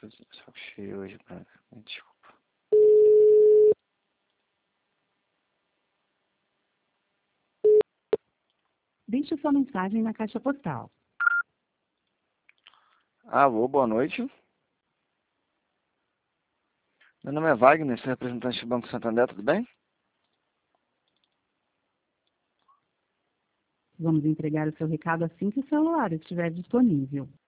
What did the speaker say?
Tô de saco cheio hoje, cara. Desculpa. Deixe sua mensagem na caixa postal. Alô, boa noite. Meu nome é Wagner, sou representante do Banco Santander, tudo bem? Vamos entregar o seu recado assim que o celular estiver disponível.